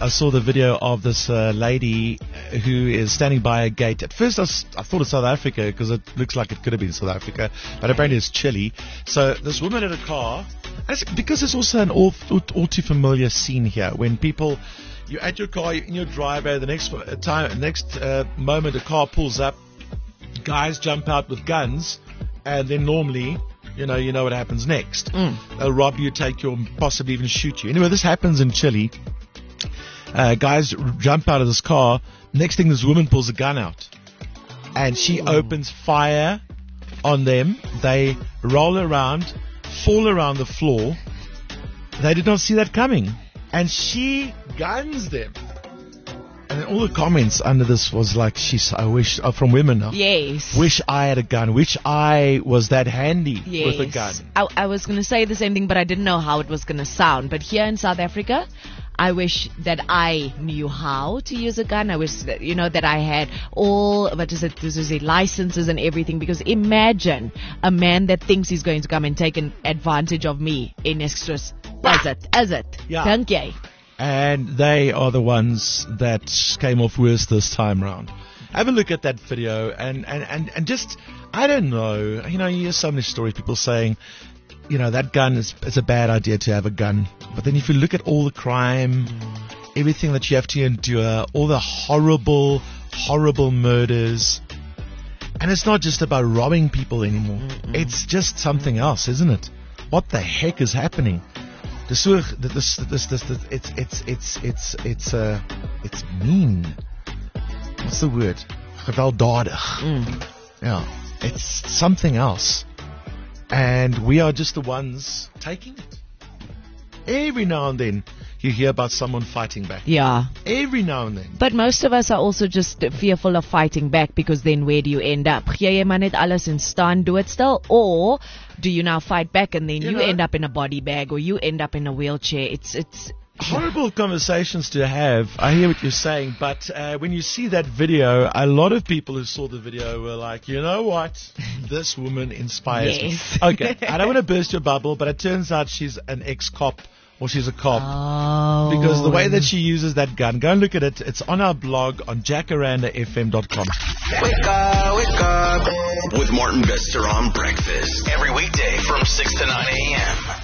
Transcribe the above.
I saw the video of this lady who is standing by a gate. At first, I thought it's South Africa because it looks like it could have been South Africa, but apparently it's Chile. So this woman in a car, because it's also an all too familiar scene here when people. You're at your car, you're in your driveway. The next moment, a car pulls up. Guys jump out with guns, and then normally, you know what happens next. They'll rob you, take you, possibly even shoot you. Anyway, this happens in Chile. Guys jump out of this car. Next thing, this woman pulls a gun out, and she opens fire on them. They roll around, fall around the floor. They did not see that coming. And she guns them. And all the comments under this was like, from women now. Yes. Wish I had a gun. Wish I was that handy with a gun. I was going to say the same thing, but I didn't know how it was going to sound. But here in South Africa, I wish that I knew how to use a gun. I wish that, that I had all, licenses and everything. Because imagine a man that thinks he's going to come and take an advantage of me in extras. As it. Yeah. Thank you. And they are the ones that came off worse this time round. Have a look at that video and just, I don't know, you hear so many stories, people saying, that gun it's a bad idea to have a gun. But then if you look at all the crime, everything that you have to endure, all the horrible, horrible murders, and it's not just about robbing people anymore. It's just something else, isn't it? What the heck is happening? It's mean. What's the word? Gewelddadig. Yeah, it's something else. And we are just the ones taking it. Every now and then you hear about someone fighting back. Yeah. Every now and then. But most of us are also just fearful of fighting back, because then where do you end up? Gee jy maar net alles in staan doodstil, or do you now fight back and then you end up in a body bag or you end up in a wheelchair? It's horrible conversations to have. I hear what you're saying, but when you see that video, a lot of people who saw the video were like, you know what? This woman inspires me. Okay, I don't want to burst your bubble, but it turns out she's an ex-cop. Or she's a cop. Oh. Because the way that she uses that gun, go and look at it. It's on our blog on jacarandafm.com. Wake up with Martin Bester on breakfast every weekday from 6 to 9 a.m.